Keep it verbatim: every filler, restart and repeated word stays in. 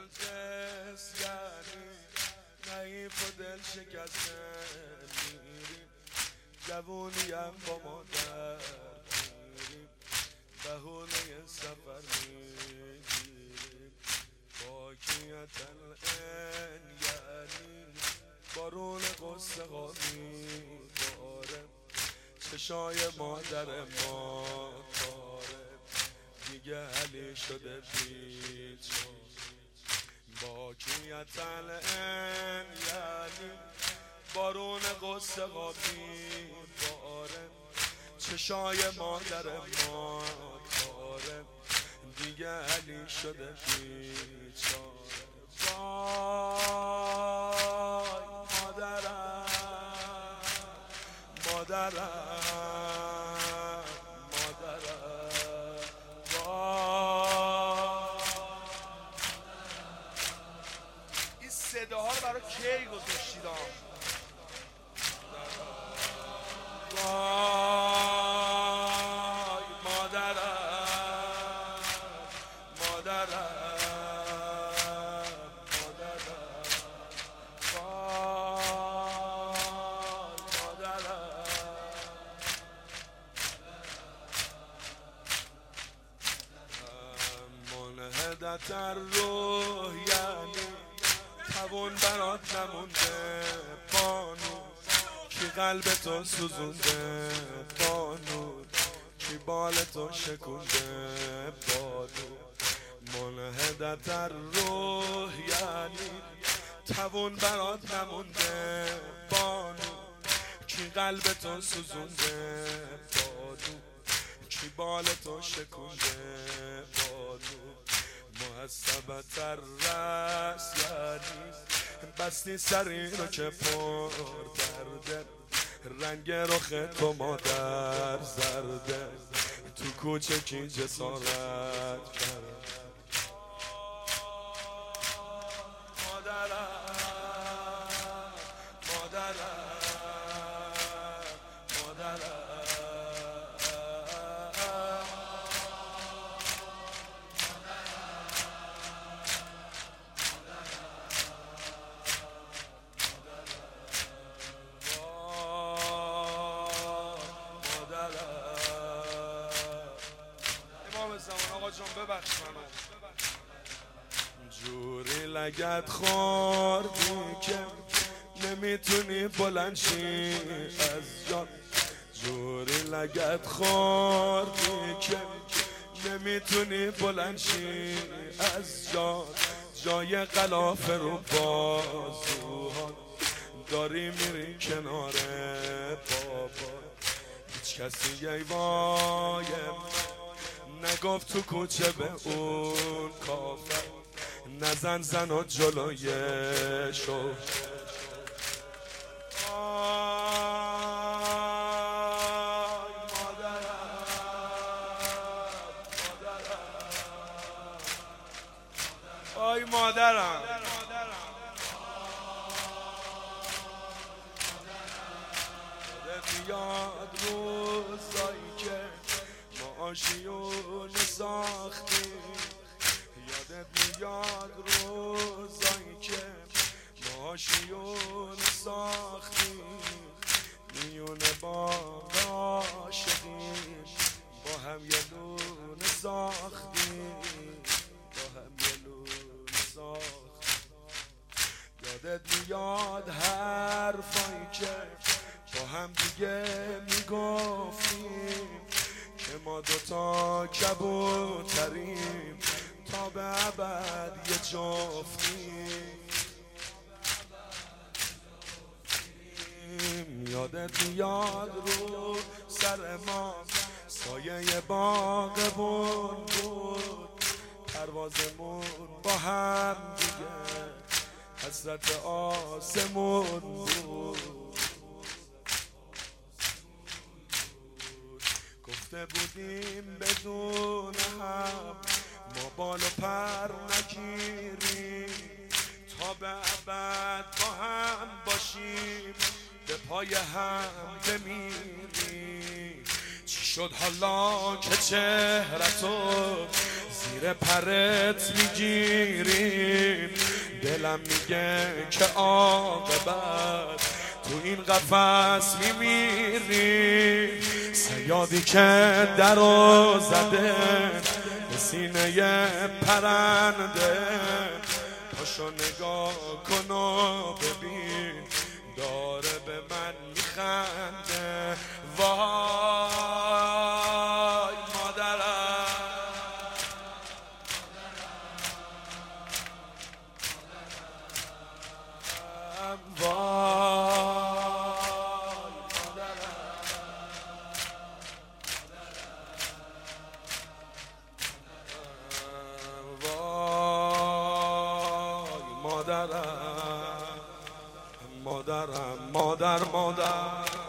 قص یعنی نحیف و دل شکسته میریم جوونیم با مادر میریم بهونه سفر میگیریم باکیت الان یعنی بارون قصه ها میباره چشای مادر ما کاره دیگه علی شده بیچاره باکیت الان یعنی بارون قصه ها میباره چشای مادر ما کاره دیگه علی شده بیچاره وای مادرم مادرم مادرم وای این صداها رو برای کی گذاشتید وای مادرم مادرم در روح یعنی توان برات نمونده بانو کی قلب تو سوزونده بانو کی بال تو شکونده بانو منهدت در روح یعنی توان برات نمونده بانو کی قلب تو سوزونده بانو کی بال تو شکونده بانو محسبت الرأس یعنی بستی سری رو که پر درده رنگ رخ تو مادر زرده تو کوچه کی جسارت کرد مادرم مادرم مادرم آقا جان ببخش منو جوری لگت خوردی که نمیتونی بلند شی از جان جوری لگت خوردی که نمیتونی بلند شی از جان جای غلاف رو بازوها داری میری کنار بابا هیچ کسی ای وای نگفت تو کوچه به اون کافر نزن زن و جلوی شو آی مادرم آی مادرم یاد روزایی که آشیون ساختی یادت میاد روزایی که ما آشیون ساختی میونه باغ عاشقیم با هم یه لونه ساختیم با هم یه لونه ساختیم یادت میاد حرفایی که با هم دیگه میگفتیم که ما دوتا کبوتریم تا به ابد یه جفتیم یادت میاد رو سر ما سایه باغبون بود پروازمون با هم دیگه حسرت آسمون بود گفته بودیم بدون هم ما بال و پر نگیریم تا به ابد با هم باشیم به پای هم بمیریم چی شد حالا که چهرتو زیر زیر پرت میگیریم، دلم میگه که عاقبت تو این قفس میمیریم. صیادی که درو زده به سینه پرنده، پاشو نگاه کن و ببین داره به من میخنده. وای مادرم، وای مادرم، مادرم مادر مادر